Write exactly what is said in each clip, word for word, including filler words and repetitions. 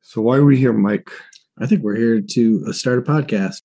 So why are we here, Mike? I think we're here to uh, start a podcast.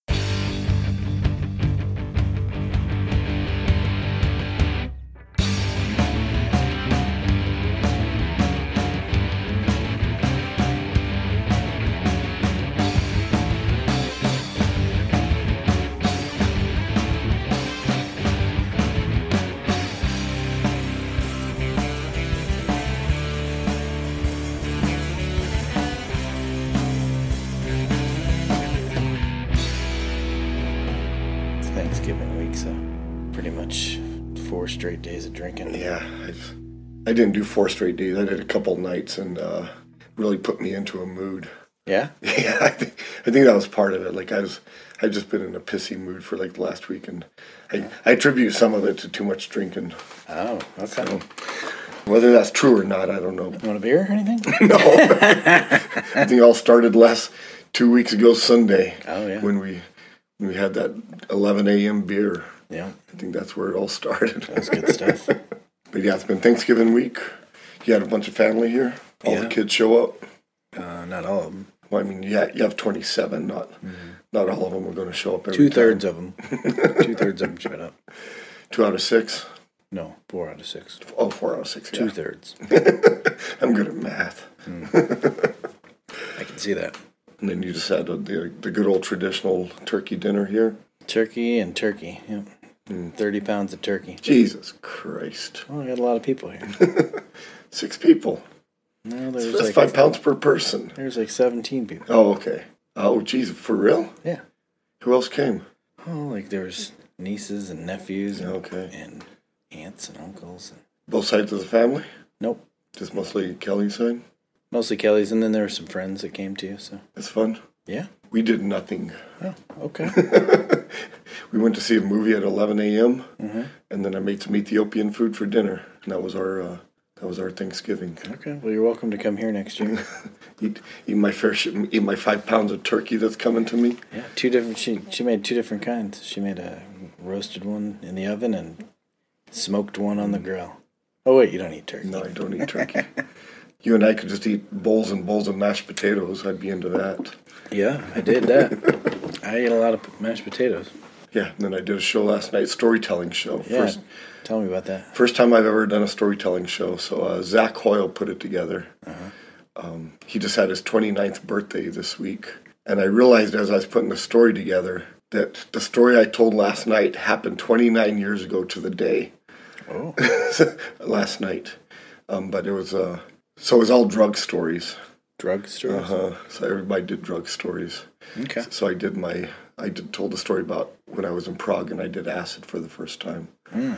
Thanksgiving week, so pretty much four straight days of drinking. Yeah, I've, I didn't do four straight days. I did a couple nights, and uh, really put me into a mood. Yeah? Yeah, I think I think that was part of it. Like I was, I've just been in a pissy mood for like the last week, and I, I attribute some of it to too much drinking. Oh, okay. So, whether that's true or not, I don't know. You want a beer or anything? No. I think it all started last two weeks ago Sunday. Oh, yeah. When we when we had that eleven a.m. beer. Yeah. I think that's where it all started. That's good stuff. But yeah, it's been Thanksgiving week. You had a bunch of family here. All Yeah. the kids show up. Uh, not all of them. Well, I mean, yeah, you have twenty-seven. Not mm-hmm. not all of them are going to show up every Two thirds time. of them. Two thirds of them showed up. Two out of six? No, four out of six. Oh, four out of six, yeah. Two thirds. I'm good at math. Mm. I can see that. And then you just had the, the good old traditional turkey dinner here. Turkey and turkey, yep. Mm. thirty pounds of turkey. Jesus Christ. Well, I got a lot of people here. Six people. No, there's That's like five pounds per person. There's like seventeen people. Oh, okay. Oh, geez, for real? Yeah. Who else came? Oh, like there was nieces and nephews and, okay. and aunts and uncles. And... Both sides of the family? Nope. Just mostly Kelly's side? Mostly Kelly's, and then there were some friends that came too, so. That's fun. Yeah. We did nothing. Oh, okay. We went to see a movie at eleven a.m., mm-hmm. and then I made some Ethiopian food for dinner, and that was our uh, that was our Thanksgiving. Okay, well, you're welcome to come here next year. eat, eat my fair share, eat my five pounds of turkey that's coming to me. Yeah, two different. She she made two different kinds. She made a roasted one in the oven and smoked one on the grill. Oh wait, you don't eat turkey. No, I don't eat turkey. You and I could just eat bowls and bowls of mashed potatoes. I'd be into that. Yeah, I did that. I ate a lot of mashed potatoes. Yeah, and then I did a show last night, storytelling show. Yeah, first, tell me about that. First time I've ever done a storytelling show. So uh, Zach Hoyle put it together. Uh-huh. Um, he just had his twenty-ninth birthday this week. And I realized as I was putting the story together that the story I told last night happened twenty-nine years ago to the day. Oh. Last night. Um, but it was... Uh, So it was all drug stories. Drug stories? Uh-huh. So everybody did drug stories. Okay. So I did my, I did told the story about when I was in Prague and I did acid for the first time. Mm.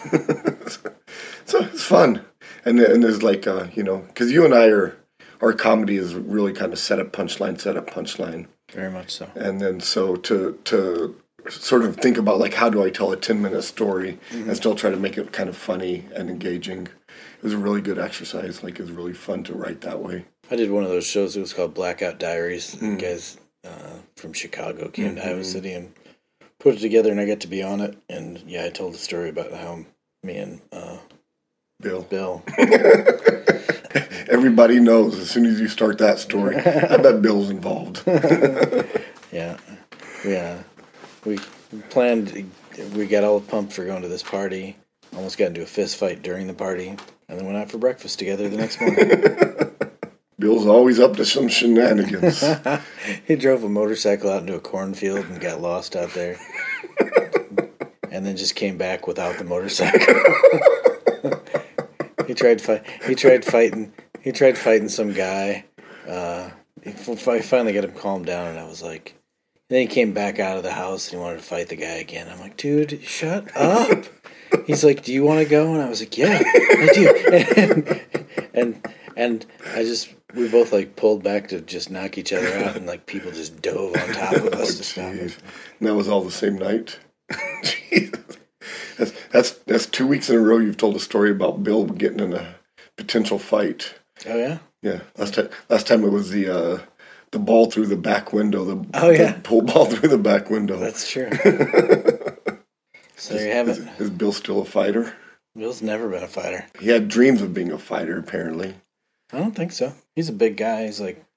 So it's fun. And, and there's like, uh, you know, because you and I are, our comedy is really kind of set up punchline, set up punchline. Very much so. And then so to, to sort of think about like, how do I tell a ten minute story mm-hmm. and still try to make it kind of funny and engaging. It was a really good exercise. Like, it was really fun to write that way. I did one of those shows. It was called Blackout Diaries. Mm. The guys uh, from Chicago came mm-hmm. to Iowa City and put it together, and I got to be on it. And, yeah, I told the story about how me and uh, Bill. Bill. Everybody knows as soon as you start that story. I bet Bill's involved. Yeah. Yeah. We planned, we got all pumped for going to this party. Almost got into a fist fight during the party, and then went out for breakfast together the next morning. Bill's always up to some shenanigans. He drove a motorcycle out into a cornfield and got lost out there. And then just came back without the motorcycle. he tried fight. He tried fighting. He tried fighting some guy. Uh, he finally got him calmed down, and I was like. Then he came back out of the house and he wanted to fight the guy again. I'm like, dude, shut up. He's like, do you want to go? And I was like, yeah, I do. And, and and I just, we both like pulled back to just knock each other out, and like people just dove on top of us oh, to stop us. And that was all the same night. Jesus. That's, that's that's two weeks in a row you've told a story about Bill getting in a potential fight. Oh yeah. Yeah. Last time, last time it was the uh, the ball through the back window. The, oh yeah. The pull ball through the back window. That's true. So there you have it. Is, is Bill still a fighter? Bill's never been a fighter. He had dreams of being a fighter, apparently. I don't think so. He's a big guy. He's like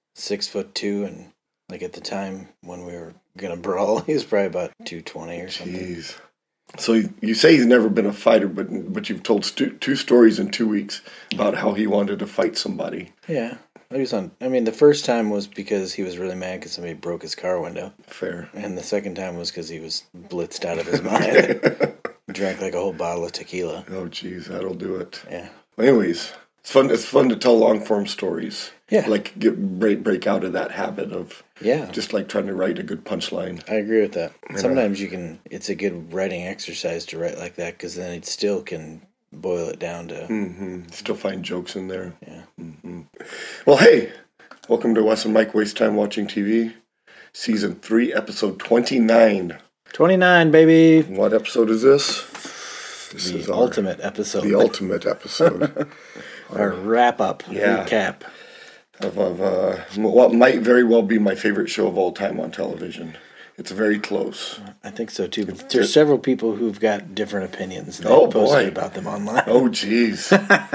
six foot two, and like at the time when we were gonna brawl, he was probably about two twenty or something. Jeez. So you, you say he's never been a fighter, but but you've told stu- two stories in two weeks about how he wanted to fight somebody. Yeah, he was on. I mean, the first time was because he was really mad because somebody broke his car window. Fair. And the second time was because he was blitzed out of his mind. Drank like a whole bottle of tequila. Oh, geez, that'll do it. Yeah. Well, anyways, it's fun. It's fun to tell long form stories. Yeah. Like get break break out of that habit of Yeah. just like trying to write a good punchline. I agree with that. Yeah. Sometimes you can. It's a good writing exercise to write like that because then it still can boil it down to. Mm-hmm. Still find jokes in there. Yeah. Mm-hmm. Well, hey, welcome to Wes and Mike Waste Time Watching T V, season three, episode twenty-nine. twenty-nine, baby. What episode is this? This the is our, ultimate episode. The ultimate episode. Our wrap up. Yeah. Recap. Of, of uh, what might very well be my favorite show of all time on television. It's very close. I think so too. But It's there's just- several people who've got different opinions. And Oh, they posted boy. about them online. Oh, jeez.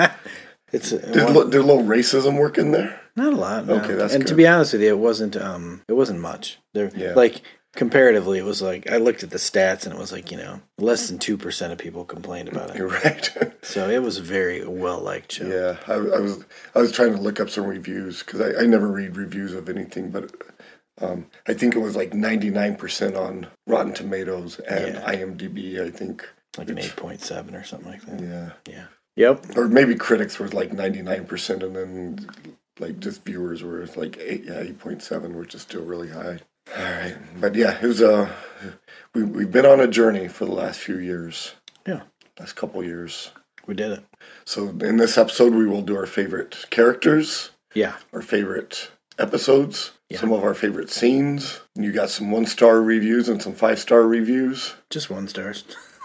It's uh, Did, one- lo- did a little racism work in there? not a lot. No. Okay, that's and to good. be honest with you, it wasn't. Um, it wasn't much. There, Yeah. like comparatively, it was like I looked at the stats and it was like you know less than two percent of people complained about it. You're right. So it was a very well liked show. Yeah, I, I was I was trying to look up some reviews because I, I never read reviews of anything, but um, I think it was like ninety-nine percent on Rotten Tomatoes and Yeah. IMDb, I think. Like an eight point seven or something like that. Yeah. Yeah. Yep. Or maybe critics were like ninety-nine percent and then like just viewers were like eight, yeah, eight point seven, which is still really high. All right. But yeah, it was uh, we, we've been on a journey for the last few years. Yeah. Last couple years. We did it. So in this episode, we will do our favorite characters, Yeah. our favorite episodes, Yeah. some of our favorite scenes. You got some one-star reviews and some five-star reviews. Just one stars.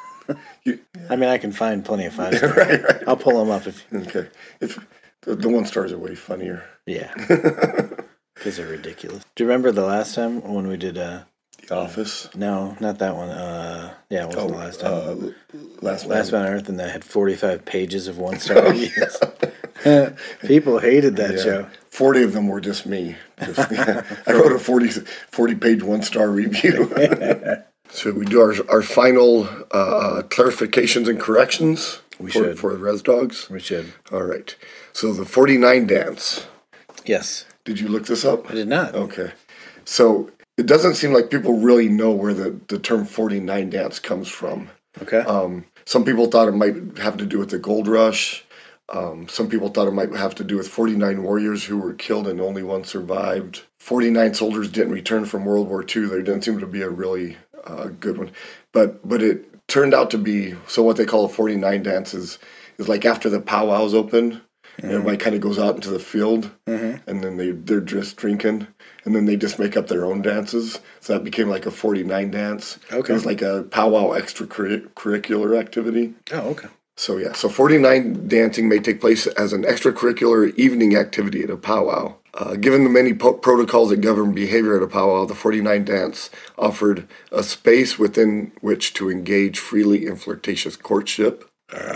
You, I mean, I can find plenty of five stars. right, right. I'll pull them up if. Okay. If the, the one-stars are way funnier. Yeah. Because they're ridiculous. Do you remember the last time when we did? uh The Office. No, not that one. Uh, yeah, it wasn't the last time. Uh, last Last Man. Man on Earth, and that had forty-five pages of one star reviews. People hated that Yeah. show. forty of them were just me. Just, yeah. I wrote a forty, forty-page one-star review. So we do our our final uh, clarifications and corrections We for, should. for Res Dogs. We should. All right. So the forty-nine dance. Yes. Did you look this up? I did not. Okay. So it doesn't seem like people really know where the, the term forty-nine dance comes from. Okay. Um, some people thought it might have to do with the gold rush. Um, some people thought it might have to do with forty-nine warriors who were killed and only one survived. forty-nine soldiers didn't return from World War Two. There didn't seem to be a really uh, good one. But but it turned out to be, so what they call a forty-nine dance is, is like after the powwows open, mm-hmm. everybody kind of goes out into the field, mm-hmm. and then they, they're just drinking, and then they just make up their own dances. So that became like a forty-nine dance. Okay. It was like a powwow extracurricular activity. Oh, okay. So yeah, so forty-nine dancing may take place as an extracurricular evening activity at a powwow. Uh, given the many po- protocols that govern behavior at a powwow, the forty-nine dance offered a space within which to engage freely in flirtatious courtship.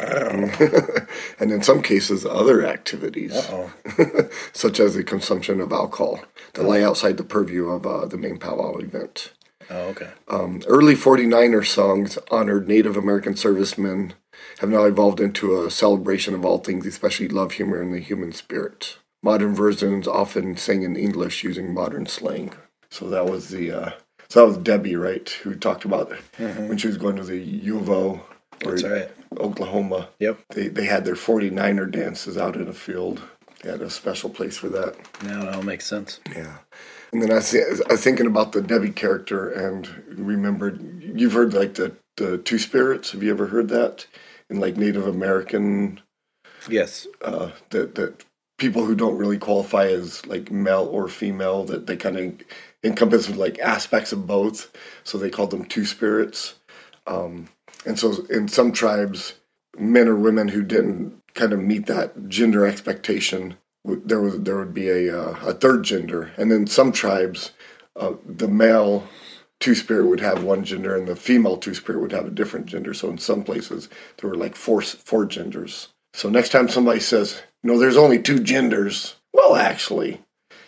And in some cases, other activities, Uh-oh. such as the consumption of alcohol, that lay outside the purview of uh, the main powwow event. Oh, okay. Um, early forty-niner songs honored Native American servicemen have now evolved into a celebration of all things, especially love, humor, and the human spirit. Modern versions often sing in English using modern slang. So that was the uh, so that was Debbie, right? Who talked about mm-hmm. when she was going to the U of O or That's right. Oklahoma. Yep. They they had their forty-niner dances out in a field. They had a special place for that. Now it all makes sense. Yeah. And then I, th- I was thinking about the Debbie character and remembered, you've heard like the, the two spirits. Have you ever heard that? In like Native American, Yes. uh, that, that people who don't really qualify as like male or female, that they kind of encompass like aspects of both. So they called them two spirits. Um, and so in some tribes, men or women who didn't kind of meet that gender expectation, there was there would be a uh, a third gender, and then some tribes, uh, the male two spirit would have one gender, and the female two spirit would have a different gender. So in some places there were like four four genders. So next time somebody says, "No, there's only two genders," well, actually,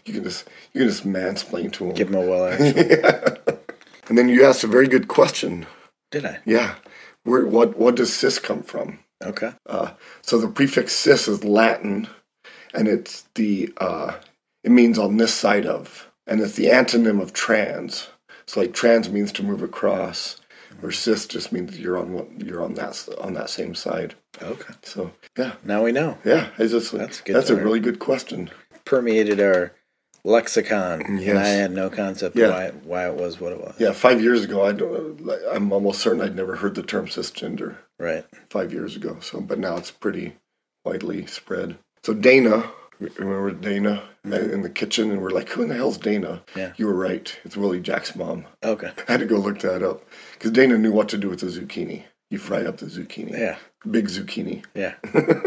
you can just you can just mansplain to them. Give them a well action. Yeah. And then you asked a very good question. Did I? Yeah. Where what what does cis come from? Okay. Uh, so the prefix cis is Latin, and it's the uh, it means on this side of, and it's the antonym of trans. So like trans means to move across, or cis just means you're on what you're on that on that same side. Okay. So yeah. Now we know. Yeah, it's just That's good. That's a learn. really good question. Permeated our lexicon, Yes. and I had no concept Yeah. of why why it was what it was. Yeah, five years ago, I don't, I'm almost certain I'd never heard the term cisgender. Right. Five years ago. So, but now it's pretty widely spread. So Dana, remember Dana in the kitchen, and we're like, "Who in the hell's Dana?" Yeah. You were right. It's Willie Jack's mom. Okay. I had to go look that up because Dana knew what to do with the zucchini. You fry up the zucchini. Yeah. Big zucchini. Yeah.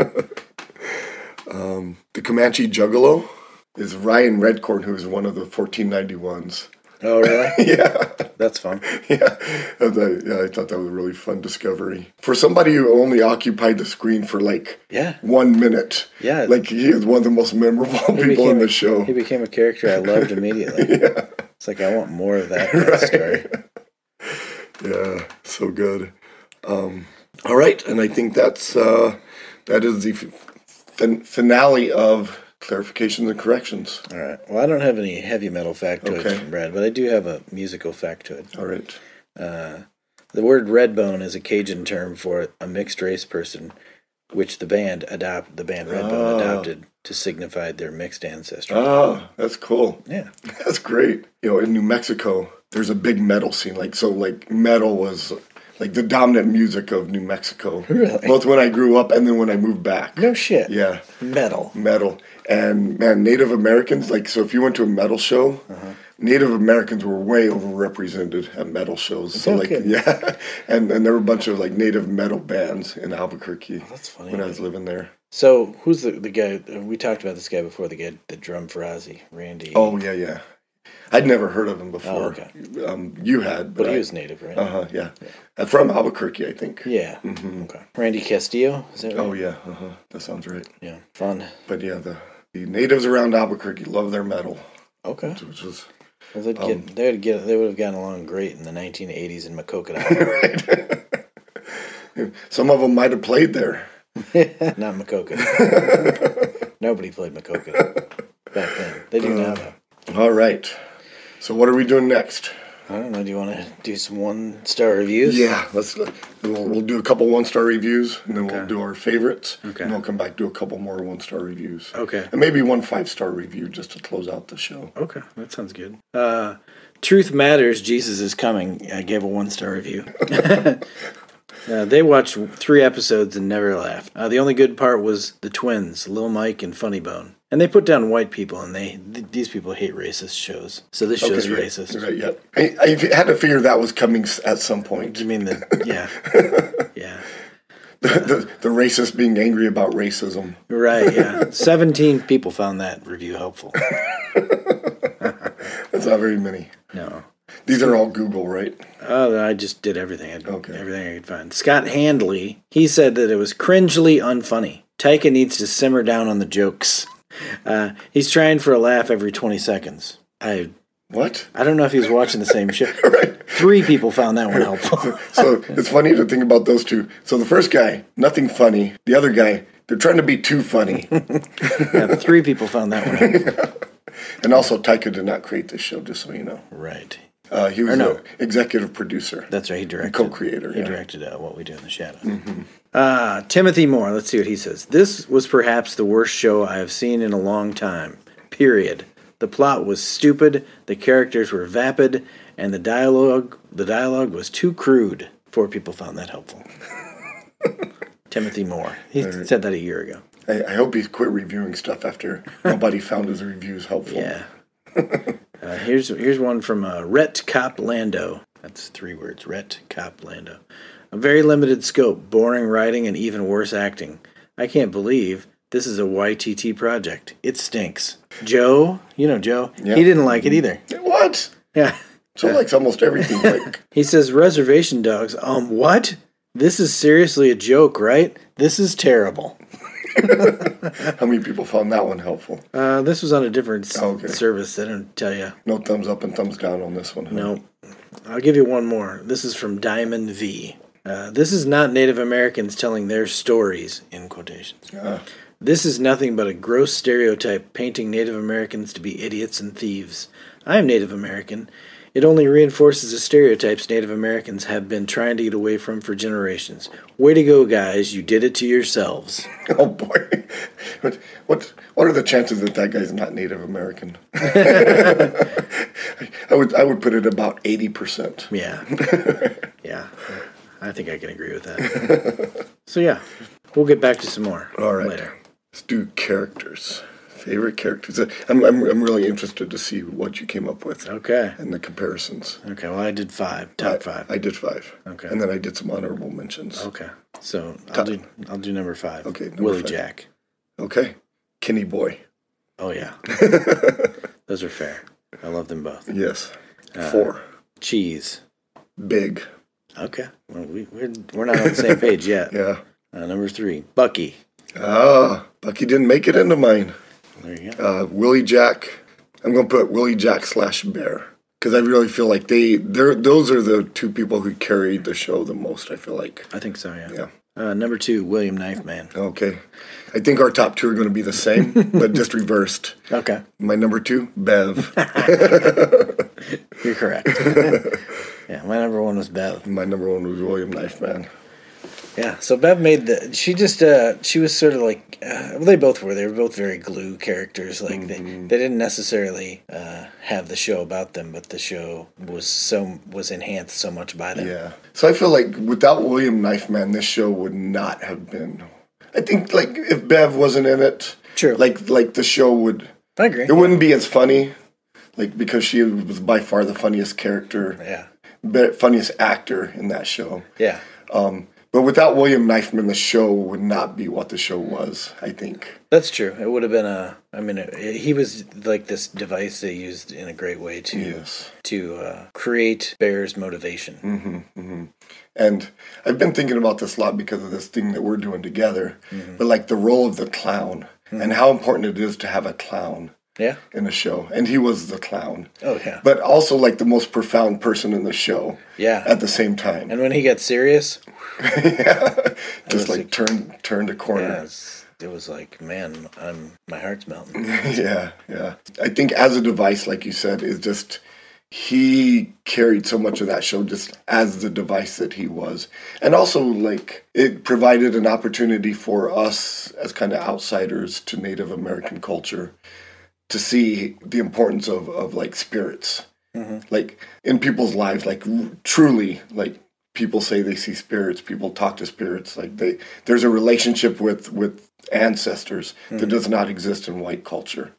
um, the Comanche Juggalo is Ryan Redcorn, who is one of the fourteen ninety-ones. Oh, really? Yeah. That's fun. Yeah. And I, yeah, I thought that was a really fun discovery. For somebody who only occupied the screen for like Yeah. one minute. Yeah. Like he is one of the most memorable He people became in the a- show. He became a character I loved immediately. Yeah. It's like I want more of that, that story. Yeah. So good. Um, all right. And I think that's, uh, that is the fin- finale of clarifications and corrections. All right. Well, I don't have any heavy metal factoids Okay. from Brad, but I do have a musical factoid. All right. Uh, the word redbone is a Cajun term for a mixed race person, which the band adopt the band Redbone Oh. adopted to signify their mixed ancestry. Ah, that's cool. Yeah. That's great. You know, in New Mexico, there's a big metal scene. Like, so like metal was like the dominant music of New Mexico. Really? Both when I grew up and then when I moved back. No shit. Yeah. Metal. Metal. And man, Native Americans, like, so if you went to a metal show, Uh-huh. Native Americans were way overrepresented at metal shows. So No like, kidding. yeah. And and there were a bunch of like Native metal bands in Albuquerque That's funny. when I was living there. So, who's the, the guy? We talked about this guy before, the guy that drummed for Ozzy, Randy. Oh, yeah, yeah. I'd never heard of him before. Oh, okay. Um, you had, but but he I- was native, right? Uh-huh, yeah. Uh, From Albuquerque, I think. Yeah. Mhm. Okay. Randy Castillo, is that right? Oh, yeah. Uh-huh. That sounds right. Yeah. Fun. But yeah, the, the natives around Albuquerque love their metal, Okay. which was Well, they'd Um, get, they'd get, they would have gotten along great in the nineteen eighties in Maquoketa. right. Some of them might have played there. Not Maquoketa. Nobody played Maquoketa back then. They do now, though. All right. So what are we doing next? I don't know. Do you want to do some one star reviews? Yeah, let's. We'll, we'll do a couple one star reviews, and then we'll Okay. do our favorites. Okay. And we'll come back do a couple more one star reviews. Okay. And maybe one five star review just to close out the show. Okay. That sounds good. Uh, Truth Matters, Jesus is Coming. I gave a one star review. Uh, they watched three episodes and never laughed. Uh, the only good part was the twins, Lil Mike and Funny Bone. And they put down white people, and they th- these people hate racist shows. So this show's Okay, yeah, racist. Right, yeah. I, I had to figure that was coming s- at some point. You mean the yeah, yeah, The, the, the racist being angry about racism. right? Yeah, seventeen people found that review helpful. That's not very many. No, These are all Google, right? uh, I just did everything. I, Okay. everything I could find. Scott Handley, he said that it was cringely unfunny. Taika needs to simmer down on the jokes. Uh, he's trying for a laugh every twenty seconds. I What? I don't know if he was watching the same show. Right. Three people found that one helpful. So it's funny to think about those two. So the first guy, nothing funny. The other guy, they're trying to be too funny. Yeah, but three people found that one helpful. And also, Taika did not create this show, just so you know. Right. Uh, he was Or no. an executive producer. That's right. He directed. Co-creator, He yeah. directed uh, What We Do in the Shadows. Mm-hmm. Uh, Timothy Moore. Let's see what he says. This was perhaps the worst show I have seen in a long time. Period. The plot was stupid. The characters were vapid, and the dialogue the dialogue was too crude. Four people found that helpful. Timothy Moore. He Right. said that a year ago. I, I hope he's quit reviewing stuff after nobody found his reviews helpful. Yeah. uh, here's here's one from uh, Rhett Cop Lando. That's three words. Rhett Cop Lando. A very limited scope, boring writing, and even worse acting. I can't believe this is a Y T T project. It stinks. Joe, you know Joe, Yeah. he didn't like it either. What? Yeah. Joe likes almost everything. Like, He says, Reservation Dogs, um, what? This is seriously a joke, right? This is terrible. How many people found that one helpful? Uh, this was on a different s- Okay. service. I didn't tell you. No thumbs up and thumbs down on this one. Huh? No. I'll give you one more. This is from Diamond V. Uh, this is not Native Americans telling their stories, in quotations. Yeah. This is nothing but a gross stereotype painting Native Americans to be idiots and thieves. I am Native American. It only reinforces the stereotypes Native Americans have been trying to get away from for generations. Way to go, guys. You did it to yourselves. Oh, boy. What, what, what are the chances that that guy's not Native American? I would I would put it about eighty percent. Yeah. Yeah. I think I can agree with that. So, yeah. We'll get back to some more All right. later. Let's do characters. Favorite characters. I'm, I'm, I'm really interested to see what you came up with Okay. and the comparisons. Okay, well, I did five. Top I, five. I did five. Okay. And then I did some honorable mentions. Okay. So, I'll Top- do I'll do number five. Okay, number Willie five. Jack. Okay. Kenny Boy. Oh, yeah. Those are fair. I love them both. Yes. Uh, Four. Cheese. Big. Okay. Well, we, we're, we're not on the same page yet. Yeah. Uh, number three. Bucky. Ah, Bucky didn't make it into mine. There you go. Uh, Willie Jack. I'm going to put Willie Jack slash Bear. Because I really feel like they, they're, those are the two people who carried the show the most, I feel like. I think so, yeah. Yeah. Uh, number two. William Knife Man. Okay. I think our top two are going to be the same, but just reversed. Okay. My number two, Bev. You're correct. Yeah, my number one was Bev. My number one was William Knife Man. Yeah, so Bev made the. She just. Uh, she was sort of like. Uh, well, they both were. They were both very glue characters. Like they, they didn't necessarily uh, have the show about them, but the show was so was enhanced so much by them. Yeah. So I feel like without William Knife Man, this show would not have been. I think like if Bev wasn't in it, True. like like the show would. I agree. It wouldn't be as funny, like because she was by far the funniest character, Yeah. be- funniest actor in that show. Yeah. Um, but without William Knifeman, the show would not be what the show was, I think. That's true. It would have been a. I mean, it, he was like this device they used in a great way to Yes. to uh, create Bear's motivation. Mm-hmm, mm-hmm. And I've been thinking about this a lot because of this thing that we're doing together. Mm-hmm. But like the role of the clown mm-hmm. and how important it is to have a clown Yeah. in a show. And he was the clown. Oh yeah. But also like the most profound person in the show Yeah. at the same time. And when he got serious, yeah. Just was like like- turn turned a yeah, corner. it's, it was like, man, I'm my heart's melting. Yeah, yeah. I think as a device, like you said, is just he carried so much of that show just as the device that he was. And also like it provided an opportunity for us as kind of outsiders to Native American culture to see the importance of, of like spirits. Mm-hmm. Like in people's lives, like r- truly, like people say they see spirits, people talk to spirits, like they there's a relationship with with ancestors Mm-hmm. that does not exist in white culture.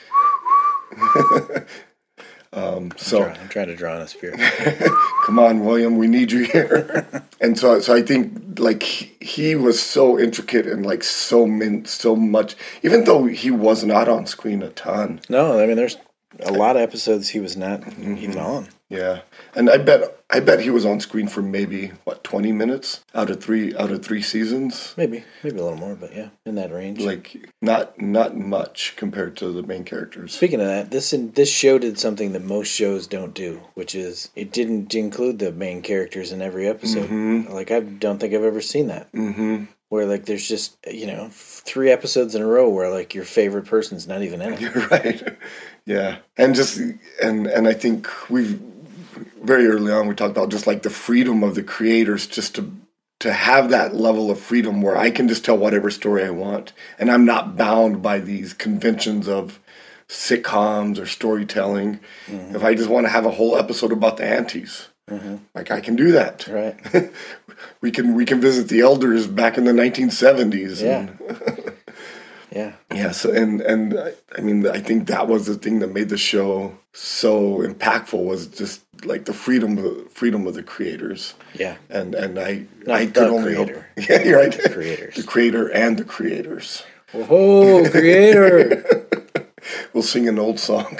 um, so I'm trying, I'm trying to draw on a spirit. come on, William, we need you here. And so, so I think like he, he was so intricate and like so min, so much, even though he was not on screen a ton. No, I mean, there's a lot of episodes he was not Mm-hmm. even on. Yeah, and I bet I bet he was on screen for maybe what twenty minutes out of three out of three seasons. Maybe, maybe a little more, but yeah, in that range. Like not not much compared to the main characters. Speaking of that, this in, this show did something that most shows don't do, which is it didn't include the main characters in every episode. Mhm. Like I don't think I've ever seen that. Mm-hmm. Where like there's just you know three episodes in a row where like your favorite person's not even in it. You're right. Yeah, and just and and I think we've very early on we talked about just like the freedom of the creators just to to have that level of freedom where I can just tell whatever story I want and I'm not bound by these conventions of sitcoms or storytelling. Mm-hmm. If I just want to have a whole episode about the aunties, mm-hmm. like I can do that. Right. we can we can visit the elders back in the nineteen seventies. Yeah. And Yeah. yes, and and I- I mean I think that was the thing that made the show so impactful was just like the freedom of, freedom of the creators. Yeah. And and I Not I the could only creator. hope. Yeah, you're right. The creators. The creator and the creators. Whoa, creator! We'll sing an old song.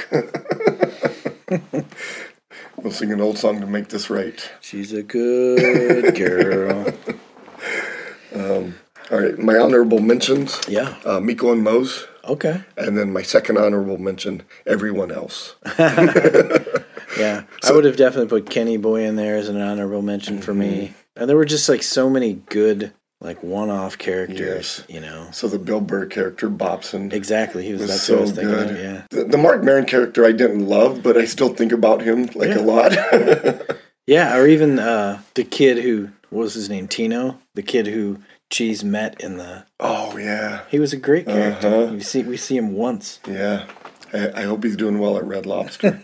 We'll sing an old song to make this right. She's a good girl. Um, all right. right, my honorable mentions. Yeah. Uh, Miko and Mose. Okay. And then my second honorable mention, everyone else. Yeah. So, I would have definitely put Kenny Boy in there as an honorable mention for mm-hmm. me. And there were just like so many good, like one-off characters, yes. you know. So the Bill Burr character, Bobson. Exactly. He was, was that's so what I was thinking good. Of, yeah. The, the Mark Maron character I didn't love, but I still think about him like yeah. a lot. Yeah, or even uh, the kid who, what was his name, Tino? The kid who Cheese met in the... Oh, yeah. He was a great character. Uh-huh. We see we see him once. Yeah. I, I hope he's doing well at Red Lobster.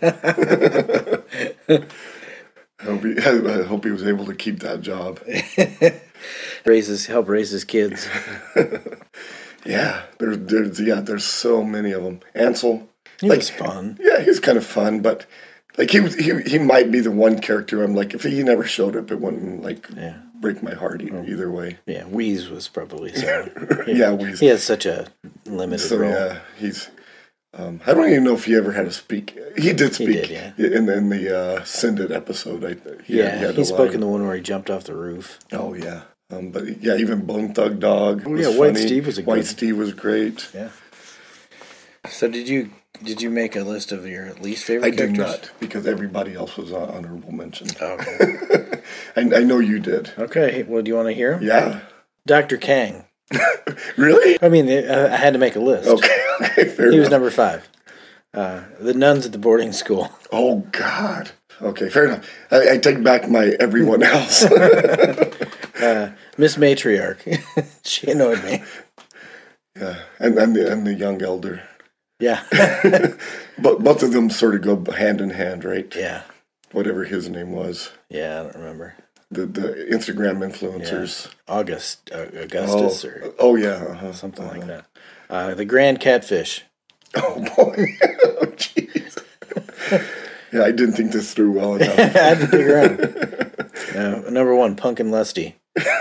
I hope, he, I hope he was able to keep that job. Raises, help raise his kids. Yeah, there's, there's yeah, there's so many of them. Ansel, he like, was fun. Yeah, he was kind of fun, but like he was, he he might be the one character I'm like, if he never showed up, it wouldn't like yeah. break my heart either, oh. either way. Yeah, Wheeze was probably so. yeah, yeah, Wheeze. He has such a limited so, role. Yeah, he's. Um, I don't even know if he ever had to speak. He did speak he did, yeah. in, in the uh, Send It episode. I, he yeah, had, he, had he spoke line. in the one where he jumped off the roof. Oh, yeah. Um, but, yeah, even Bone Thug Dog oh, was yeah, funny. White Steve was a White good... Steve was great. Yeah. So did you did you make a list of your least favorite I characters? did not, because everybody else was on honorable mention. Oh, okay. I, I know you did. Okay, well, do you want to hear him? Yeah. Doctor Kang. Really? I mean, I had to make a list. Okay, okay, fair He enough. was number five. Uh, the nuns at the boarding school. Oh, God. Okay, fair enough. I, I take back my everyone else. uh, Miss Matriarch. She annoyed me. Yeah, and, and, the, and the young elder. Yeah. But both of them sort of go hand in hand, right? Yeah. Whatever his name was. Yeah, I don't remember. The the Instagram influencers. Yeah. August, uh, Augustus, oh. or... Oh, yeah. Uh-huh. Something uh-huh. like that. Uh, the Grand Catfish. Oh, boy. Oh, jeez. Yeah, I didn't think this through well enough. I had to dig around. Uh, number one, Punkin Lusty.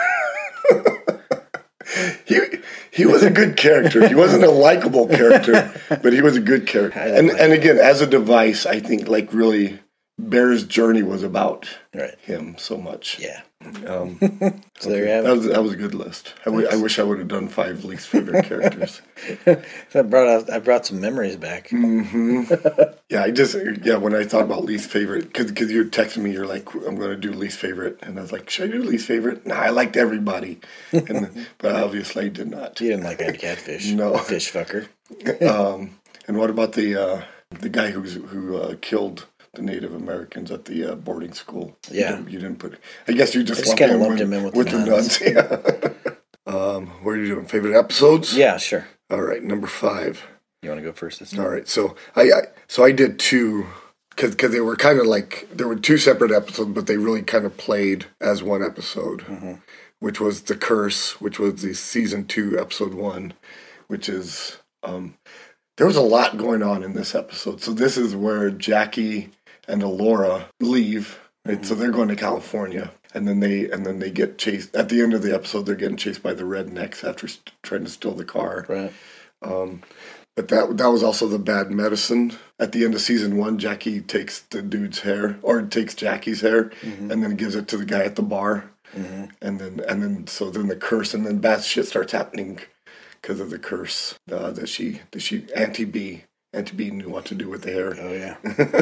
he he was a good character. He wasn't a likable character, but he was a good character. And like and again, as a device, I think like really Bear's journey was about right. him so much. Yeah. Um, so there you have it. That was, that was a good list. I, w- I wish I would have done five least favorite characters. That brought out, I brought some memories back. Mm-hmm. Yeah, I just yeah when I thought about least favorite because because you texted me, you're like, I'm going to do least favorite, and I was like, should I do least favorite? Nah, I liked everybody, and but obviously I did not. You didn't like that catfish? No, fish fucker. um, and what about the uh, the guy who's who uh, killed the Native Americans at the uh, boarding school? Yeah, you didn't, you didn't put. I guess you just, just kind of lumped him in with, with the, the nuns. nuns. Yeah. um, what are you doing? Favorite episodes? Yeah, sure. All right, number five. You want to go first this time? All right, so I, I so I did two because because they were kind of like there were two separate episodes, but they really kind of played as one episode, mm-hmm. which was The Curse, which was the season two episode one, which is um, there was a lot going on in this episode. So this is where Jackie and Alora leave, right? Mm-hmm. So they're going to California, and then they and then they get chased at the end of the episode. They're getting chased by the rednecks after st- trying to steal the car, right? Um, But that that was also the bad medicine. At the end of season one, Jackie takes the dude's hair, or takes Jackie's hair, mm-hmm. and then gives it to the guy at the bar. Mm-hmm. And then and then so then the curse, and then bad shit starts happening because of the curse uh, that she that she Auntie B Auntie B knew what to do with the hair. Oh yeah.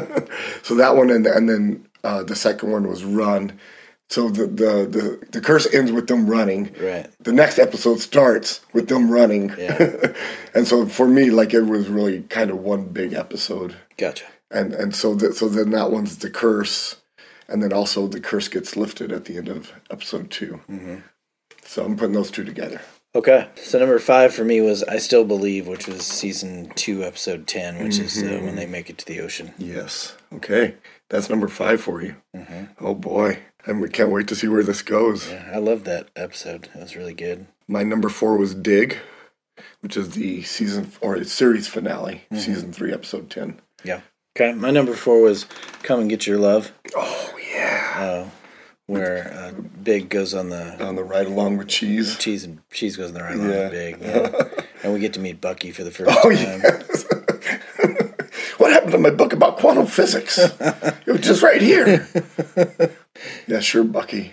So that one, and and then uh, the second one was Run. So the, the, the, the curse ends with them running. Right. The next episode starts with them running. Yeah. And so for me, like it was really kind of one big episode. Gotcha. And and so that so then that one's the curse, and then also the curse gets lifted at the end of episode two. Mm-hmm. So I'm putting those two together. Okay. So number five for me was I Still Believe, which was season two, episode ten, which mm-hmm. is uh, when they make it to the ocean. Yes. Okay. That's number five for you. Mm-hmm. Oh boy. I can't wait to see where this goes. Yeah, I love that episode. It was really good. My number four was Dig, which is the season or series finale, mm-hmm. season three, episode ten. Yeah. Okay. My number four was Come and Get Your Love. Oh yeah. Uh, where uh, Big goes on the on the ride along with Cheese. Cheese and Cheese goes on the ride along yeah. with Big. Yeah. And we get to meet Bucky for the first oh, time. Yes. What happened to my book about quantum physics? It was just right here. Yeah, sure, Bucky.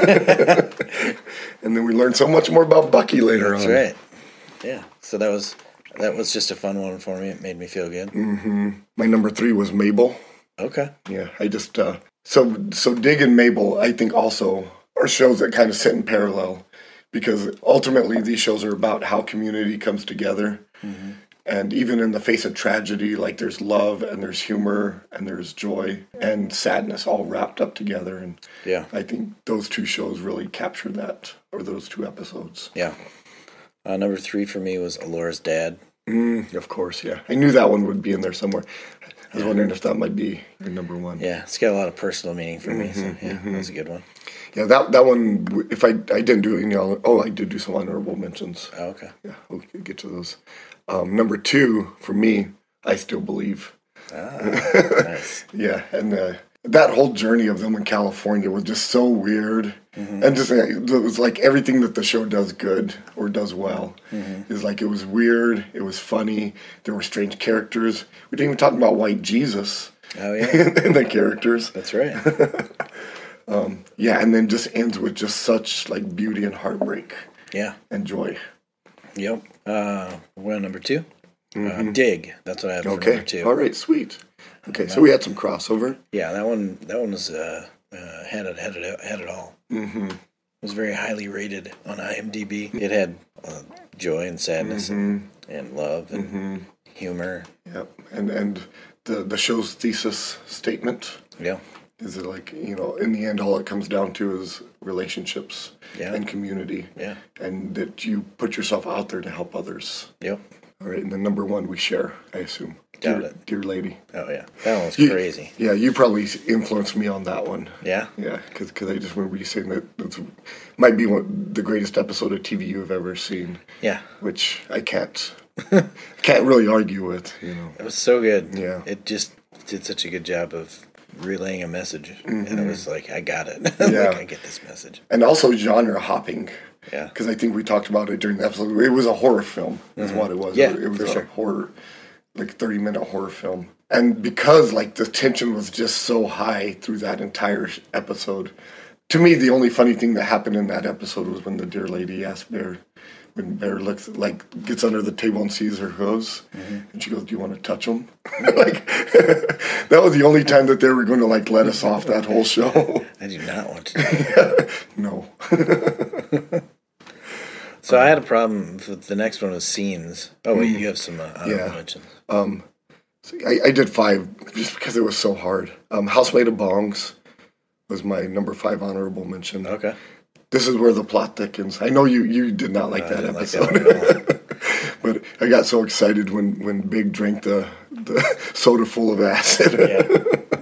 And then we learned so much more about Bucky later That's on. That's right. Yeah. So that was that was just a fun one for me. It made me feel good. Mm-hmm. My number three was Mabel. Okay. Yeah, I just uh, so so Dig and Mabel, I think also are shows that kind of sit in parallel, because ultimately these shows are about how community comes together. Mm-hmm. And even in the face of tragedy, like there's love and there's humor and there's joy and sadness all wrapped up together. And yeah, I think those two shows really captured that, or those two episodes. Yeah. Uh, number three for me was Alora's dad. Mm, of course, yeah. I knew that one would be in there somewhere. I was yeah. wondering if that might be your number one. Yeah, it's got a lot of personal meaning for me. Mm-hmm, So yeah, mm-hmm. that was a good one. Yeah, that that one. If I I didn't do any, oh, I did do some honorable mentions. Oh, okay. Yeah, we'll get to those. Um, number two for me, I Still Believe. Ah, nice. Yeah, and uh, that whole journey of them in California was just so weird, mm-hmm. and just it was like everything that the show does good or does well mm-hmm. is like it was weird, it was funny, there were strange characters. We didn't even talk about White Jesus. Oh yeah, in the characters. That's right. um, yeah, and then just ends with just such like beauty and heartbreak. Yeah, and joy. Yep. Uh, we're on number two. Mm-hmm. Uh, Dig. That's what I have for okay. number two. All right. Sweet. Okay. So we had some crossover. Yeah, that one. That one was uh, uh, had it had it had it all. Mm-hmm. It was very highly rated on IMDb. It had uh, joy and sadness mm-hmm. and, and love and mm-hmm. humor. Yep. And and the the show's thesis statement. Yeah. Is it like, you know, in the end, all it comes down to is relationships yeah. and community. Yeah. And that you put yourself out there to help others. Yep. All right. And then number one, we share, I assume. Got dear, it. Dear Lady. Oh, yeah. That one was you, crazy. Yeah. You probably influenced me on that one. Yeah? Yeah. Because I just remember you saying that that might be one, the greatest episode of T V you've ever seen. Yeah. Which I can't, can't really argue with, you know. It was so good. Yeah. It just did such a good job of relaying a message, mm-hmm. and it was like, I got it. Yeah. Like, I get this message. And also genre hopping. Yeah. Because I think we talked about it during the episode. It was a horror film, is mm-hmm. what it was. Yeah, it was for a sure. horror, like thirty-minute horror film. And because, like, the tension was just so high through that entire episode, to me, the only funny thing that happened in that episode was when the dear lady asked Bear, when Bear looks, like, gets under the table and sees her hooves, mm-hmm. and she goes, do you want to touch them? Like, that was the only time that they were going to, like, let us off that whole show. I do not want to. No. So I had a problem with the next one was scenes. Oh, wait, you have some uh, honorable yeah. mentions. Um, so I, I did five just because it was so hard. Um, Housemaid of Bongs was my number five honorable mention. Okay. This is where the plot thickens. I know you, you did not like no, that I episode. Like that But I got so excited when, when Big drank the, the soda full of acid. Yeah.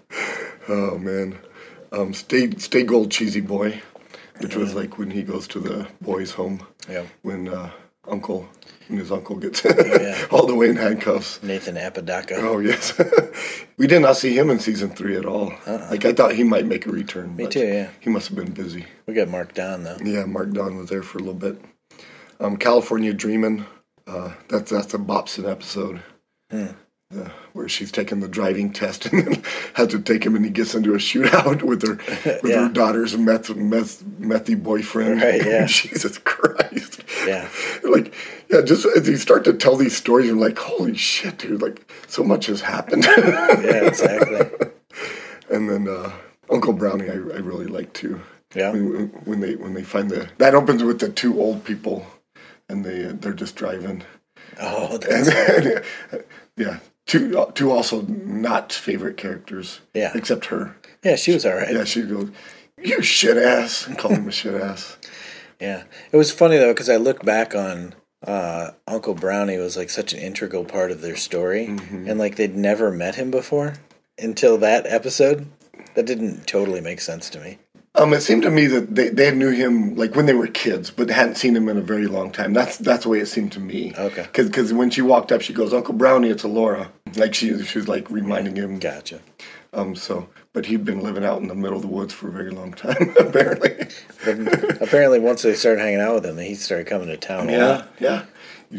Oh, man. Um, stay, stay Gold Cheesy Boy, which mm-hmm. was like when he goes to the boys' home. Yeah. When uh, Uncle, when his uncle gets oh, yeah. all the way in handcuffs. Nathan Apodaca. Oh, yes. We did not see him in season three at all. Uh-uh. Like, I thought he might make a return. Me too, yeah. He must have been busy. We got Mark Don, though. Yeah, Mark Don was there for a little bit. Um, California Dreamin', uh, that's, that's a Bobson episode. Hmm. Uh, where she's taking the driving test and then has to take him, and he gets into a shootout with her with yeah. her daughter's meth, meth methy boyfriend. Right, yeah. Jesus Christ. Yeah. Like, yeah, just as you start to tell these stories, you're like, holy shit, dude, like, so much has happened. Yeah, exactly. And then uh, Uncle Brownie, I, I really like too. Yeah. When, when they when they find the that opens with the two old people, and they they're just driving. Oh, that's and, yeah. Two, two also not favorite characters. Yeah. Except her. Yeah, she was all right. Yeah, she goes, you shit ass, and call him a shit ass. Yeah. It was funny, though, because I look back on uh, Uncle Brownie was, like, such an integral part of their story. Mm-hmm. And, like, they'd never met him before until that episode. That didn't totally make sense to me. Um, it seemed to me that they, they knew him, like, when they were kids, but hadn't seen him in a very long time. That's that's the way it seemed to me. Okay. Because when she walked up, she goes, Uncle Brownie, it's Laura. Like, she, she was, like, reminding him. Gotcha. Um, so, but he'd been living out in the middle of the woods for a very long time, apparently. But apparently, once they started hanging out with him, he started coming to town. Yeah, yeah. You,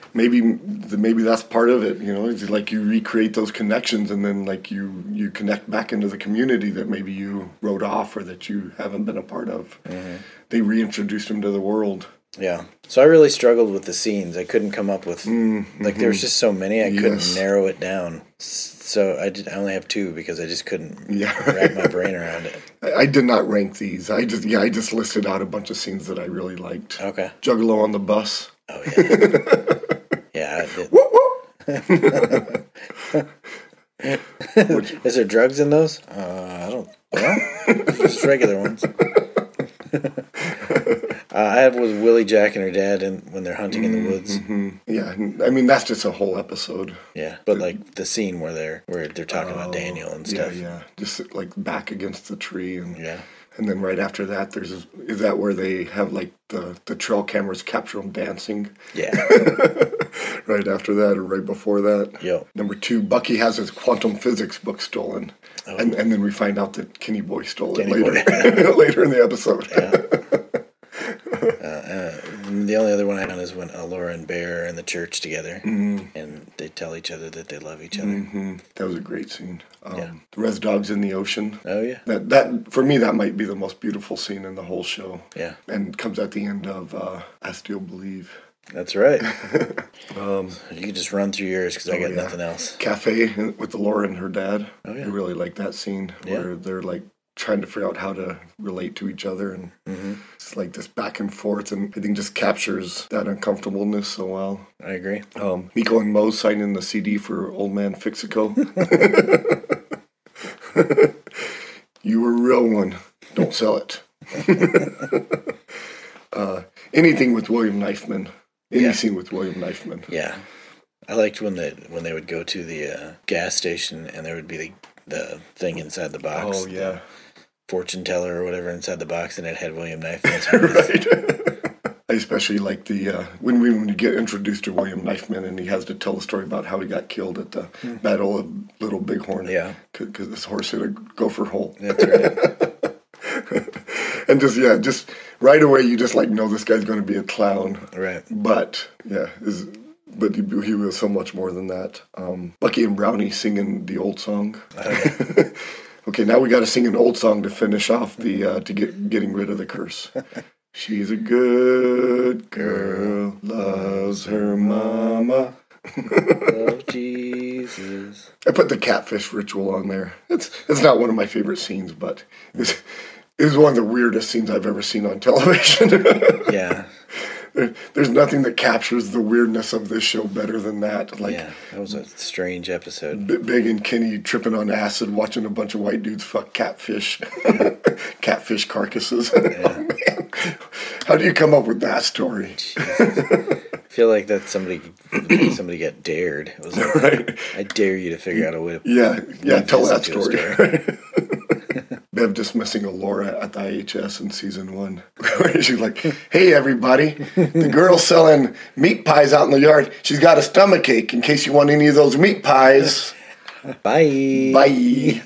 maybe maybe that's part of it. You know, it's like you recreate those connections, and then like you you connect back into the community that maybe you wrote off or that you haven't been a part of. Mm-hmm. They reintroduced them to the world. Yeah. So I really struggled with the scenes. I couldn't come up with mm-hmm. like there was just so many. I yes. couldn't narrow it down. So I did. I only have two because I just couldn't yeah. wrap my brain around it. I, I did not rank these. I just yeah. I just listed out a bunch of scenes that I really liked. Okay. Juggalo on the bus. Oh yeah. yeah. I did. Is there drugs in those? Uh, I don't. Well, just regular ones. uh, I had with Willie, Jack, and her dad, and when they're hunting in the woods. Mm-hmm. Yeah, I mean that's just a whole episode. Yeah, but like the scene where they're where they're talking oh, about Daniel and stuff. Yeah, yeah, just like back against the tree, and yeah, and then right after that, there's is that where they have like the the trail cameras capture them dancing. Yeah. Right after that, or right before that. Yep. Number two, Bucky has his quantum physics book stolen. Oh. And and then we find out that Kenny Boy stole Kenny it later later in the episode. Yeah. uh, uh, the only other one I know is when Laura and Bear are in the church together, mm-hmm. and they tell each other that they love each other. Mm-hmm. That was a great scene. Um, yeah. The Res Dogs in the ocean. Oh yeah. That that for me that might be the most beautiful scene in the whole show. Yeah. And comes at the end of uh, I Still Believe. That's right. um, you can just run through yours because I got oh, yeah. nothing else. Cafe with Laura and her dad. Oh, yeah. I really like that scene yeah. where they're like trying to figure out how to relate to each other, and mm-hmm. it's like this back and forth, and I think just captures that uncomfortableness so well. I agree. Um, Miko and Mo signing the C D for Old Man Fixico. You were a real one. Don't sell it. uh, anything with William Knifeman. Any yeah. scene with William Knifeman. Yeah. I liked when they when they would go to the uh, gas station and there would be the, the thing inside the box. Oh, yeah. Fortune teller or whatever inside the box, and it had William Knifeman. Right. I especially like the, uh, when we when you get introduced to William Knifeman and he has to tell the story about how he got killed at the mm. Battle of Little Bighorn. Yeah. Because this horse hit a gopher hole. That's right. And just, yeah, just right away you just like know this guy's going to be a clown. Right. But, yeah, is but he, he was so much more than that. Um, Bucky and Brownie singing the old song. Okay, okay now we got to sing an old song to finish off the, uh, to get getting rid of the curse. She's a good girl, loves her mama. Oh, Jesus. I put the catfish ritual on there. It's it's not one of my favorite scenes, but it's, it was one of the weirdest scenes I've ever seen on television. Yeah. There, there's nothing that captures the weirdness of this show better than that. Like, yeah, that was a strange episode. B- Big and Kenny tripping on acid, watching a bunch of white dudes fuck catfish, catfish carcasses. Yeah. Oh, man. How do you come up with that story? I feel like that somebody somebody got dared. It was like, right. I dare you to figure out a way to yeah yeah tell that story. story. Bev dismissing Laura at the I H S in season one. She's like, "Hey everybody, the girl's selling meat pies out in the yard. She's got a stomach ache. In case you want any of those meat pies." Bye. Bye.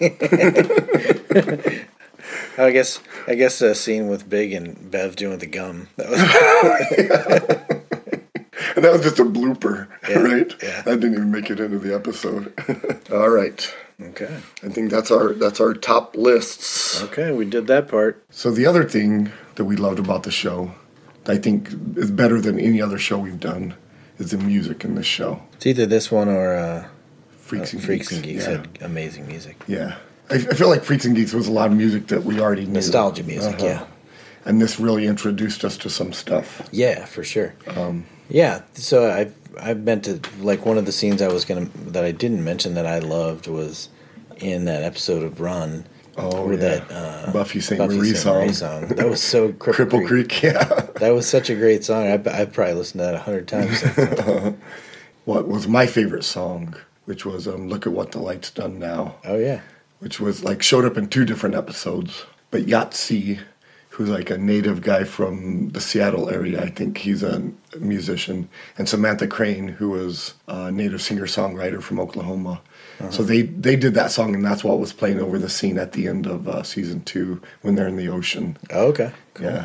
I guess I guess a scene with Big and Bev doing the gum. That was. And that was just a blooper, yeah, right? Yeah. That didn't even make it into the episode. All right. Okay. I think that's our that's our top lists. Okay, we did that part. So the other thing that we loved about the show, that I think is better than any other show we've done, is the music in this show. It's either this one or uh, Freaks and uh, Freaks Geeks. and Geeks yeah. had amazing music. Yeah. I, I feel like Freaks and Geeks was a lot of music that we already knew. Nostalgia music, uh-huh. yeah. And this really introduced us to some stuff. Yeah, for sure. Um, yeah, so I I meant to, like, one of the scenes I was going to, that I didn't mention that I loved was in that episode of Run. Oh, yeah. That, uh, Buffy Saint Marie song. song. That was so Cripple, Cripple Creek. Creek, yeah. That was such a great song. I, I've probably listened to that a hundred times since then. What was my favorite song, which was um, Look at What the Light's Done Now. Oh, yeah. Which was, like, showed up in two different episodes. But Yahtzee, who's like a native guy from the Seattle area. I think he's a musician. And Samantha Crane, who was a native singer-songwriter from Oklahoma. Uh-huh. So they, they did that song, and that's what was playing over the scene at the end of uh, season two when they're in the ocean. Oh, okay. Cool. Yeah.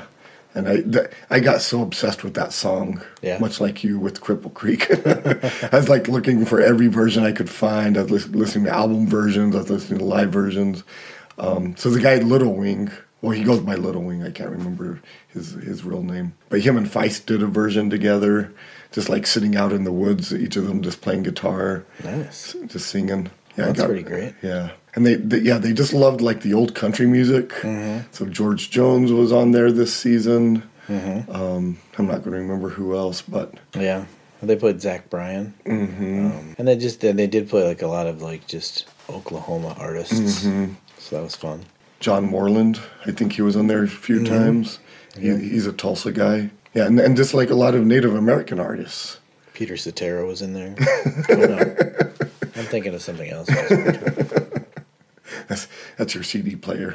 And I th- I got so obsessed with that song, Yeah. much like you with Cripple Creek. I was like looking for every version I could find. I was lis- listening to album versions. I was listening to live versions. Um, so the guy Little Wing, well, he goes by Little Wing. I can't remember his his real name. But him and Feist did a version together, just like sitting out in the woods, each of them just playing guitar, Nice. just singing. Yeah, I That's got- pretty great. Yeah. And they, they, yeah, they just loved like the old country music. Mm-hmm. So George Jones was on there this season. Mm-hmm. Um, I'm not going to remember who else, but Yeah. They played Zach Bryan. mm-hmm. Um, and they just did, they did play like a lot of like just Oklahoma artists. Mm-hmm. So that was fun. John Moreland, I think he was on there a few Mm-hmm. times. Yeah. He, he's a Tulsa guy. Yeah, and, and just like a lot of Native American artists. Peter Cetera was in there. Oh, no. I'm thinking of something else. That's, that's your C D player.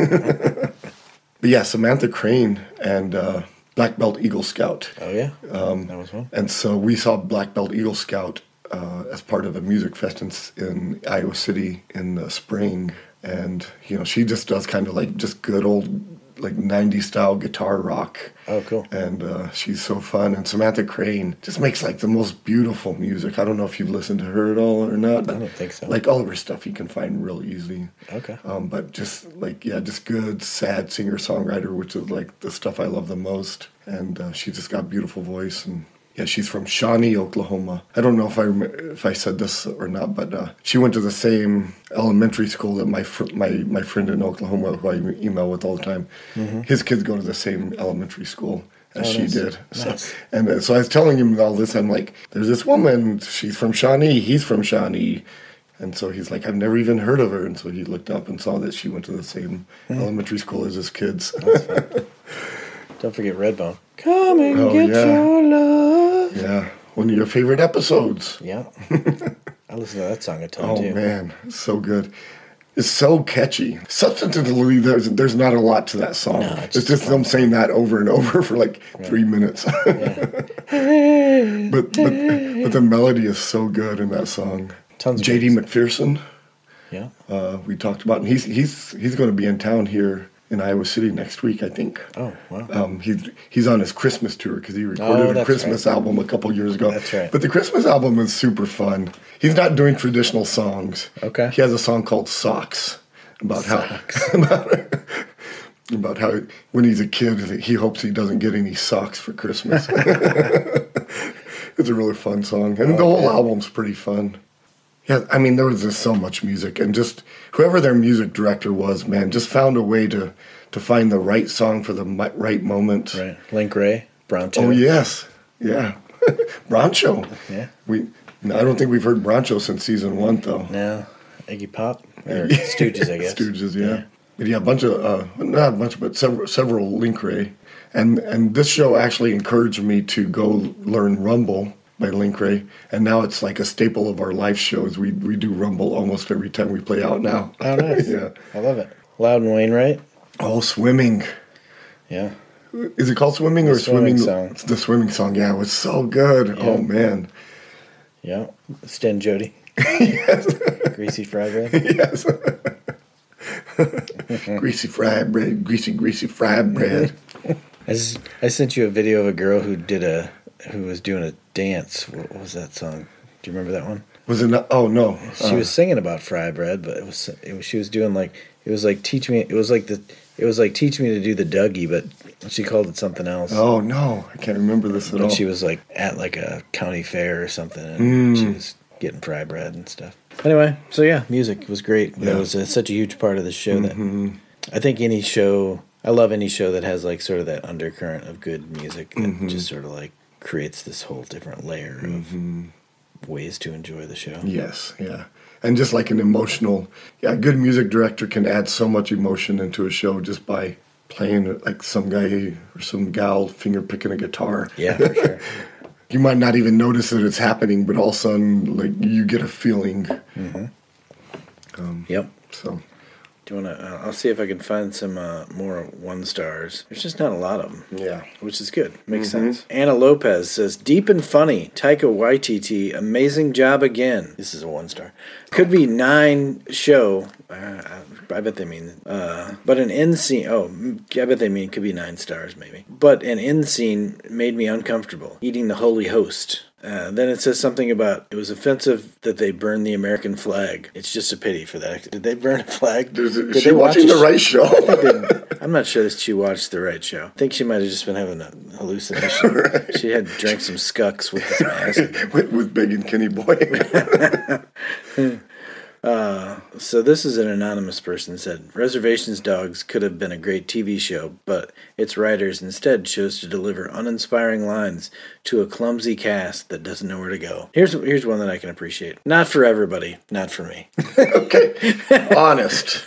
But yeah, Samantha Crane and uh, Black Belt Eagle Scout. Oh, yeah? Um, That was fun. And so we saw Black Belt Eagle Scout uh, as part of a music fest in, in Iowa City in the spring. And, you know, she just does kind of like just good old, like nineties style guitar rock. Oh, cool. And uh, she's so fun. And Samantha Crane just makes like the most beautiful music. I don't know if you've listened to her at all or not. But I don't think so. Like all of her stuff you can find real easy. Okay. Um, but just like, yeah, just good, sad singer-songwriter, which is like the stuff I love the most. And uh, she just got a beautiful voice. And yeah, she's from Shawnee, Oklahoma. I don't know if I rem- if I said this or not, but uh, she went to the same elementary school that my fr- my my friend in Oklahoma, who I email with all the time, Mm-hmm. his kids go to the same elementary school as Oh, she nice. did. So, Nice. and uh, so I was telling him all this. I'm like, there's this woman. She's from Shawnee. He's from Shawnee. And so he's like, I've never even heard of her. And so he looked up and saw that she went to the same Hmm. elementary school as his kids. Don't forget Redbone. Come and Oh, get yeah. your love. Yeah, one of your favorite episodes. Yeah. I listen to that song a ton, Oh too. man, it's so good. It's so catchy. Substantively, there's there's not a lot to that song. No, it's it's just just fun. them saying that over and over for like three minutes. Yeah. but, but but the melody is so good in that song. Tons of J D good- McPherson, Yeah. uh, we talked about, and he's he's he's going to be in town here in Iowa City next week, I think. Oh, wow. Um, he's he's on his Christmas tour because he recorded Oh, a that's Christmas right. album a couple years ago. That's right. But the Christmas album is super fun. He's not doing traditional songs. Okay. He has a song called Socks about Socks. how about, about how when he's a kid he hopes he doesn't get any socks for Christmas. It's a really fun song, and the whole Okay. album's pretty fun. Yeah, I mean, there was just so much music, and just whoever their music director was, man, just found a way to, to find the right song for the mi- right moment. Right. Link Ray, Bronto. Oh yes, yeah, Broncho. Yeah. We, I don't think we've heard Broncho since season one, though. No. Iggy Pop? Or Stooges, I guess. Stooges, yeah. But yeah, a bunch of uh, not a bunch, but several several Link Ray, and and this show actually encouraged me to go learn Rumble by Link Ray, and now it's like a staple of our live shows. We we do Rumble almost every time we play out now. Oh, nice. Yeah. I love it. Loudon Wainwright? Oh, swimming. Yeah. Is it called swimming or The swimming swimming? song. It's the swimming song. Yeah, it was so good. Yeah. Oh man. Yeah. Stan Jody. Greasy fry bread. Yes. Greasy fried bread. Greasy, greasy fried bread. I, s- I sent you a video of a girl who did a who was doing a dance. What, what was that song? Do you remember that one? Was it not? Oh no. She Uh, was singing about fry bread, but it was it was she was doing like it was like teach me. It was like the it was like teach me to do the Dougie, but she called it something else. Oh no, I can't remember this at But all. she was like at like a county fair or something, and Mm. she was getting fry bread and stuff. Anyway, so yeah, music was great. That Yeah. was uh, such a huge part of the show Mhm. that I think any show, I love any show that has like sort of that undercurrent of good music that Mhm. just sort of like creates this whole different layer Mhm. of ways to enjoy the show. Yes, yeah. And just like an emotional, yeah, a good music director can add so much emotion into a show just by playing like some guy or some gal finger picking a guitar. Yeah, for sure. You might not even notice that it's happening, but all of a sudden, like, you get a feeling. hmm Um, Yep. so, Do you want to? Uh, I'll see if I can find some uh, more one stars. There's just not a lot of them. yeah. Which is good. Makes Mhm. sense. Anna Lopez says, deep and funny. Taika Waititi, amazing job again. This is a one star. Could be nine show. Uh, I bet they mean, uh, but an end scene, oh, I bet they mean it could be nine stars maybe. But an end scene made me uncomfortable, eating the holy host. Uh, then it says something about it was offensive that they burned the American flag. It's just a pity for that. Did they burn a flag? Is Did she they watch watching a the right show? I'm not sure that she watched the right show. I think she might have just been having a hallucination. Right. She had drank some scucks with some acid. with, with Big and Kenny Boy. Uh, so this is an anonymous person said, Reservations Dogs could have been a great T V show, but its writers instead chose to deliver uninspiring lines to a clumsy cast that doesn't know where to go. Here's here's one that I can appreciate. Not for everybody, not for me. Okay, honest.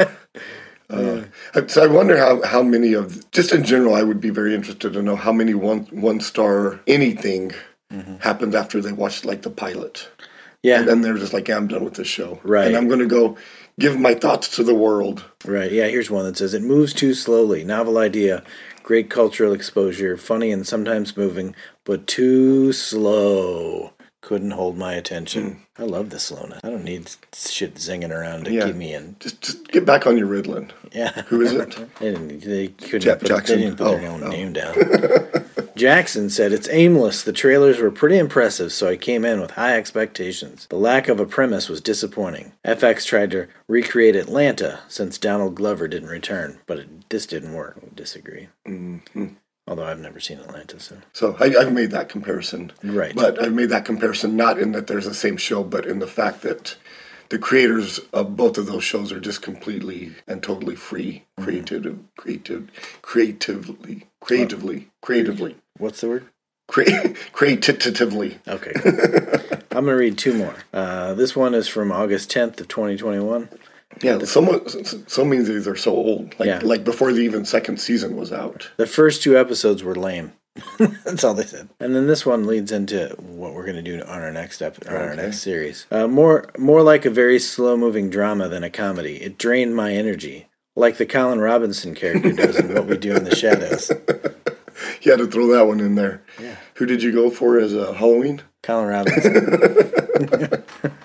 Uh, so I wonder how, how many of, just in general, I would be very interested to know how many one one star anything mm-hmm. happens after they watch like the pilot. Yeah. And then they're just like, yeah, I'm done with this show. Right. And I'm going to go give my thoughts to the world. Right. Yeah, here's one that says, it moves too slowly. Novel idea. Great cultural exposure. Funny and sometimes moving, but too slow. Couldn't hold my attention. Mm. I love the slowness. I don't need shit zinging around to yeah. keep me in. Just, just get back on your Ritalin. Yeah. Who is it? they didn't. They couldn't. Jeff put, Jackson. They didn't put oh, their own oh. name down. Jackson said, it's aimless. The trailers were pretty impressive, so I came in with high expectations. The lack of a premise was disappointing. F X tried to recreate Atlanta since Donald Glover didn't return, but it, this didn't work. I disagree. Mm-hmm. Although I've never seen Atlanta, so... So I, I've made that comparison. Right. But I've made that comparison not in that there's the same show, but in the fact that the creators of both of those shows are just completely and totally free, creative, mm-hmm. creative, creatively, creatively, creatively. What's the word? Cre- creatively. Okay. I'm going to read two more. Uh, this one is from August tenth of twenty twenty-one. Yeah, some some means these are so old, like yeah. like before the even second season was out. The first two episodes were lame. That's all they said. And then this one leads into what we're going to do on our next episode, on okay. our next series. Uh, more more like a very slow moving drama than a comedy. It drained my energy, like the Colin Robinson character does in What We Do in the Shadows. You had to throw that one in there. Yeah. Who did you go for as uh, Halloween? Colin Robinson.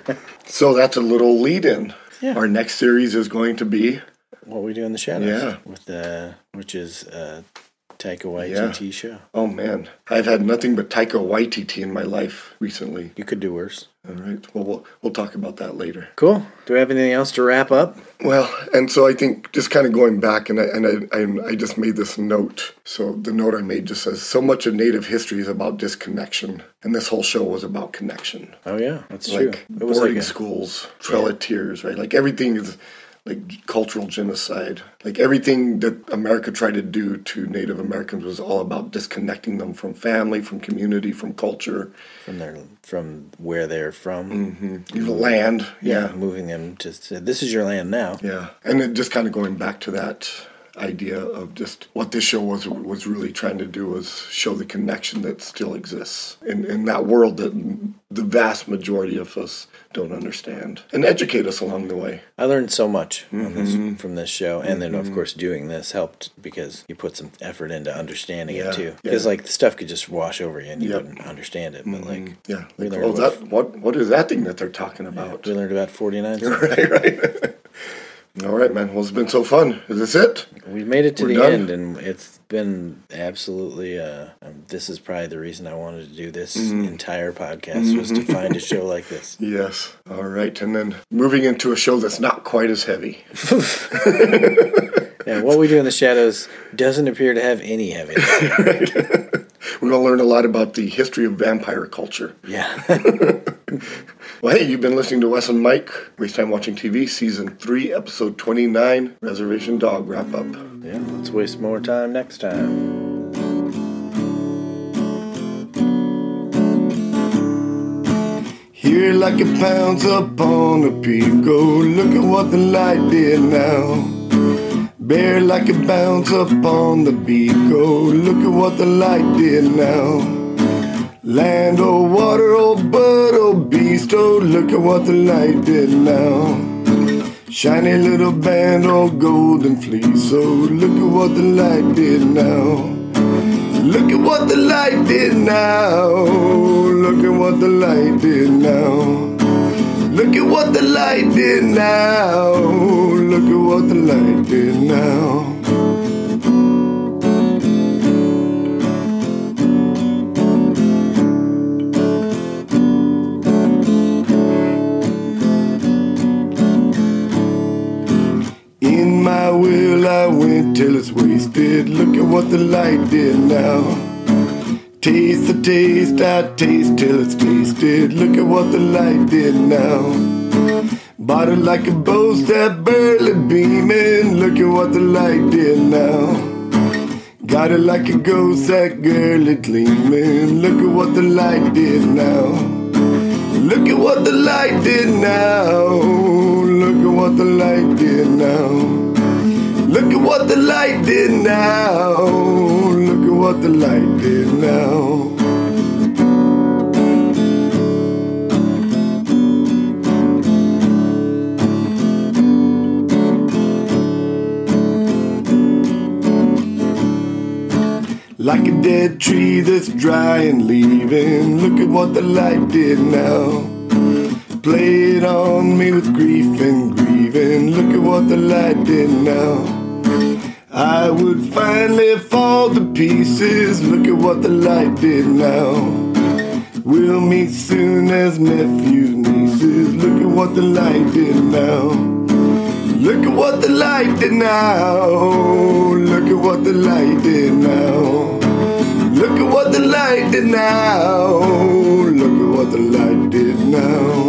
So that's a little lead-in. Yeah. Our next series is going to be What We Do in the Shadows. Yeah. With the which is a Taika Waititi yeah. show. Oh man, I've had nothing but Taika Waititi in my life recently. You could do worse. All right. Well, we'll we'll talk about that later. Cool. Do we have anything else to wrap up? Well, and so I think just kind of going back, and I and I I, I just made this note. So the note I made just says, so much of Native history is about disconnection, and this whole show was about connection. Oh yeah, that's like true. It was boarding like a, schools, Trail yeah. of Tears, right? Like everything is like cultural genocide. Like everything that America tried to do to Native Americans was all about disconnecting them from family, from community, from culture, from their from where they're from, mm-hmm. the land. Yeah. yeah, moving them to this is your land now. Yeah, and then just kind of going back to that idea of just what this show was was really trying to do was show the connection that still exists in, in that world that the vast majority of us don't understand, and educate us along the way. I learned so much mm-hmm. on this, from this show, and then of course doing this helped because you put some effort into understanding yeah. it too. Because yeah. like the stuff could just wash over you and you yep. wouldn't understand it. But like, yeah, we like, learned oh, about, that what what is that thing that they're talking about? Yeah, we learned about forty-nine. right, right. All right, man. Well, it's been so fun. Is this it? We've made it to We're the done? end, and it's been absolutely. Uh, um, this is probably the reason I wanted to do this mm-hmm. entire podcast mm-hmm. was to find a show like this. Yes. All right, and then moving into a show that's not quite as heavy. Yeah, What We Do in the Shadows doesn't appear to have any heaviness. Right. We're going to learn a lot about the history of vampire culture. Yeah. Well, hey, you've been listening to Wes and Mike, Waste Time Watching T V, Season three, Episode twenty-nine, Reservation Dog Wrap-Up. Yeah, let's waste more time next time. Here like it pounds upon a pico, look at what the light did now. Bear like it bounds upon the beaco, look at what the light did now. Land, oh water, oh bud, oh beast, oh look at what the light did now. Shiny little band, oh golden fleece, oh look at what the light did now. Look at what the light did now. Look at what the light did now. Look at what the light did now. Look at what light did now. In my will I went till it's wasted. Look at what the light did now. Taste the taste, I taste till it's tasted. Look at what the light did now. Bought it like a bow step, barely beaming. Look at what the light did now. Got it like a ghost, that girl is gleaming. Look at what the light did now. Look at what the light did now. Look at what the light did now. Look at what the light did now. Look at what the light did now. Like a dead tree that's dry and leaving. Look at what the light did now. Played on me with grief and grieving. Look at what the light did now. I would finally fall to pieces. Look at what the light did now. We'll meet soon as nephews, nieces. Look at what the light did now. Look at what the light did now. Look at what the light did now. Look at what the light did now. Look at what the light did now.